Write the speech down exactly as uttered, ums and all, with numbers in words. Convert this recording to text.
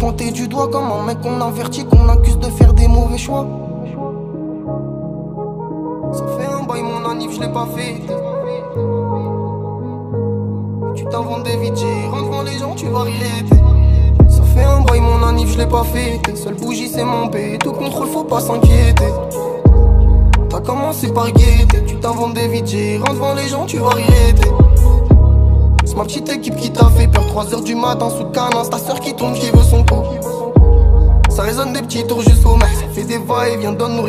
pointer du doigt comme un mec qu'on avertit, qu'on accuse de faire des mauvais choix. Ça fait un bail mon anniv, je l'ai pas fait. Tu t'inventes des vides, rentre devant les gens, tu vas regretter. Ça fait un bail mon anniv, je l'ai pas fait. Seule bougie c'est mon paix, tout contrôle faut pas s'inquiéter. T'as commencé par guetter, tu t'inventes des vides, rentre devant les gens, tu vas regretter. C'est ma petite équipe qui t'a fait peur. Trois heures du matin sous canin, c'est ta soeur qui tombe, qui veut son coup. Ça résonne des petits tours jusqu'au max. Ça fait des va-et-vient, donne-nous